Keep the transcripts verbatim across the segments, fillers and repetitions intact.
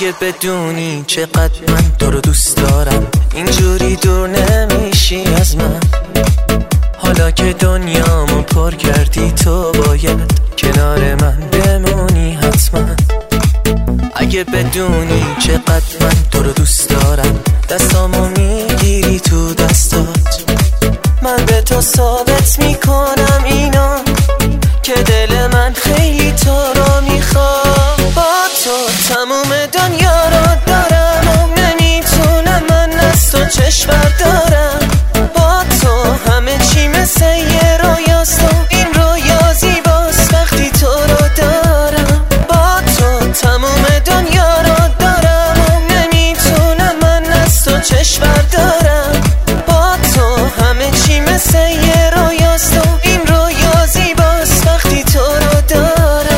اگه بدونی چقدر من تو رو دوست دارم، اینجوری دور نمیشی از من. حالا که دنیامو پر کردی تو باید کنار من بمونی حتما. اگه بدونی چقدر من تو رو دوست دارم، دستامو میگیری تو دستات، من به تو ثابت میکنم اینا که دل من خیلی تو رو میخواد. با تو تموم دنیا رو دارم و نمیتونم من از تو چشم بردارم. با تو همه چی مثل یه رویاست و این رویا زیباست وقتی تو رو دارم. با تو تموم دنیا رو دارم و نمیتونم من از تو چشم بردارم. با تو همه چی مثل یه رویاست و این رویا زیباست وقتی تو رو دارم.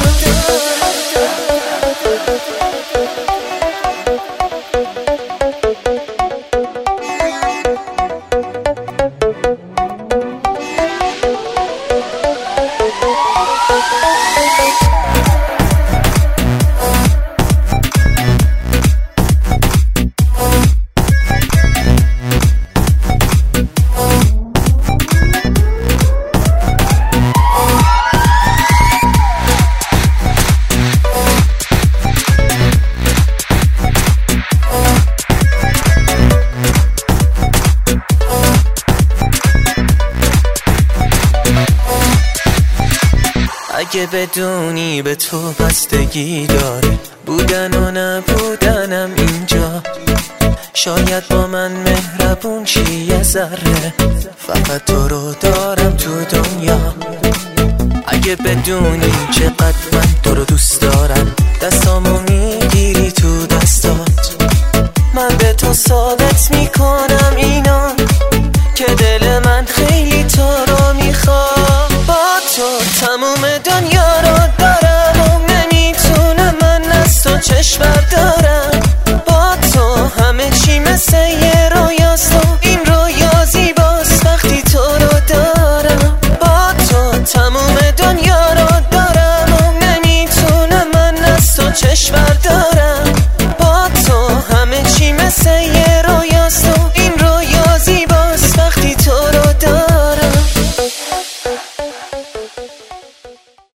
اگه بدونی به تو بستگی داره بودن و نبودنم اینجا، شاید با من مهربون چی یه ذره، فقط تو رو دارم تو دنیا. اگه بدونی چقدر من تو رو دوست دارم، دستامو میگیری تو دستات، من به تو ثابت میکنم اینا که دل من خیلی تو رو میخواد. با تو تموم دنیا رو دارم و نمیتونم من از تو چشم بردارم. با تو همه چی مثل یه رویاست و این رویا زیباست وقتی تو رو دارم. با تو تموم دنیا رو دارم و نمیتونم من از تو چشم بردارم. با تو همه چی مثل